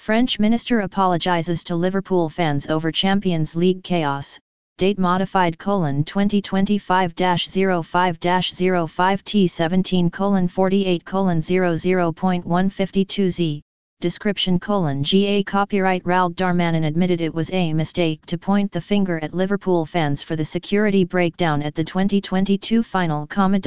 French minister apologizes to Liverpool fans over Champions League chaos. Date modified: 2025-05-05 T17 48 00.152Z. Description: GA copyright. Raoul Darmanin admitted it was a mistake to point the finger at Liverpool fans for the security breakdown at the 2022 final.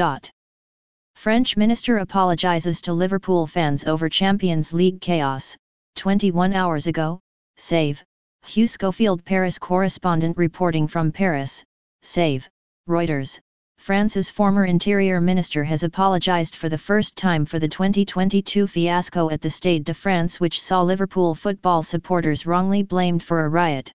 French minister apologizes to Liverpool fans over Champions League chaos. 21 hours ago, Save. Hugh Schofield, Paris correspondent reporting from Paris. Save. Reuters. France's former interior minister has apologized for the first time for the 2022 fiasco at the Stade de France, which saw Liverpool football supporters wrongly blamed for a riot.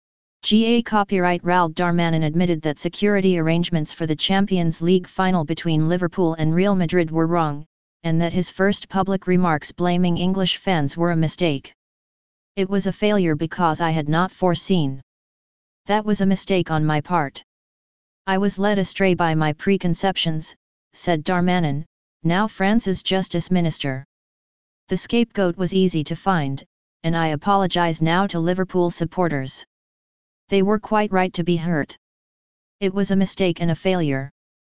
GA copyright. Raoul Darmanin admitted that security arrangements for the Champions League final between Liverpool and Real Madrid were wrong, and that his first public remarks blaming English fans were a mistake. It was a failure because I had not foreseen. That was a mistake on my part. I was led astray by my preconceptions, said Darmanin, now France's justice minister. The scapegoat was easy to find, and I apologize now to Liverpool supporters. They were quite right to be hurt. It was a mistake and a failure.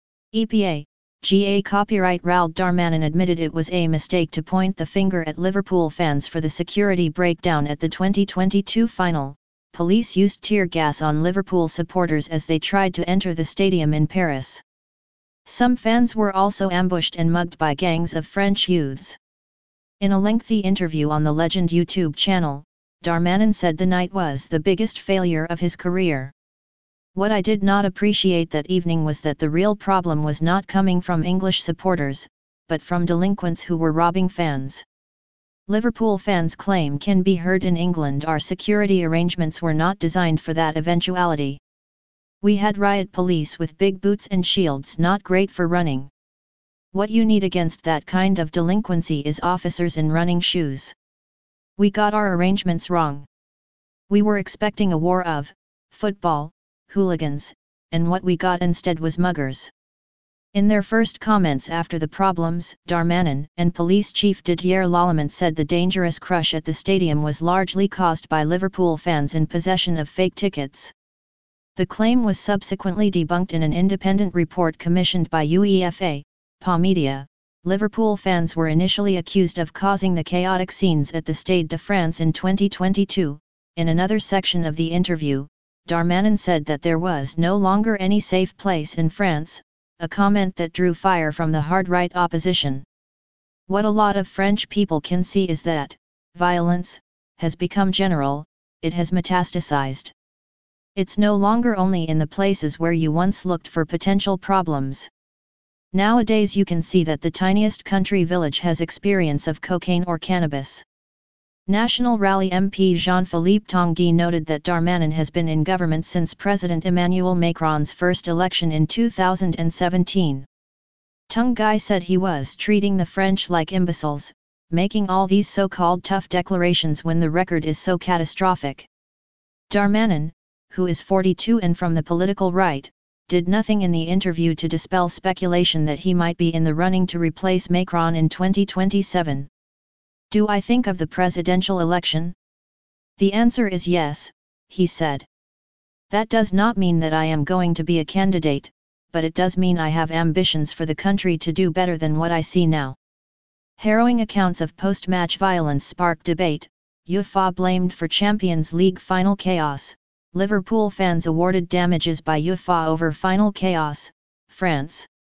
EPA. GA copyright. Raoul Darmanin admitted it was a mistake to point the finger at Liverpool fans for the security breakdown at the 2022 final. Police used tear gas on Liverpool supporters as they tried to enter the stadium in Paris. Some fans were also ambushed and mugged by gangs of French youths. In a lengthy interview on the Legend YouTube channel, Darmanin said the night was the biggest failure of his career. What I did not appreciate that evening was that the real problem was not coming from English supporters, but from delinquents who were robbing fans. Liverpool fans claim can be heard in England. Our security arrangements were not designed for that eventuality. We had riot police with big boots and shields, not great for running. What you need against that kind of delinquency is officers in running shoes. We got our arrangements wrong. We were expecting a war of football hooligans, and what we got instead was muggers. In their first comments after the problems, Darmanin and police chief Didier Lallement said the dangerous crush at the stadium was largely caused by Liverpool fans in possession of fake tickets. The claim was subsequently debunked in an independent report commissioned by UEFA, PA Media. Liverpool fans were initially accused of causing the chaotic scenes at the Stade de France in 2022. In another section of the interview, Darmanin said that there was no longer any safe place in France, a comment that drew fire from the hard-right opposition. What a lot of French people can see is that violence has become general, it has metastasized. It's no longer only in the places where you once looked for potential problems. Nowadays you can see that the tiniest country village has experience of cocaine or cannabis. National Rally MP Jean-Philippe Tanguy noted that Darmanin has been in government since President Emmanuel Macron's first election in 2017. Tanguy said he was treating the French like imbeciles, making all these so-called tough declarations when the record is so catastrophic. Darmanin, who is 42 and from the political right, did nothing in the interview to dispel speculation that he might be in the running to replace Macron in 2027. Do I think of the presidential election? The answer is yes, he said. That does not mean that I am going to be a candidate, but it does mean I have ambitions for the country to do better than what I see now. Harrowing accounts of post-match violence spark debate. UEFA blamed for Champions League final chaos. Liverpool fans awarded damages by UEFA over final chaos. France.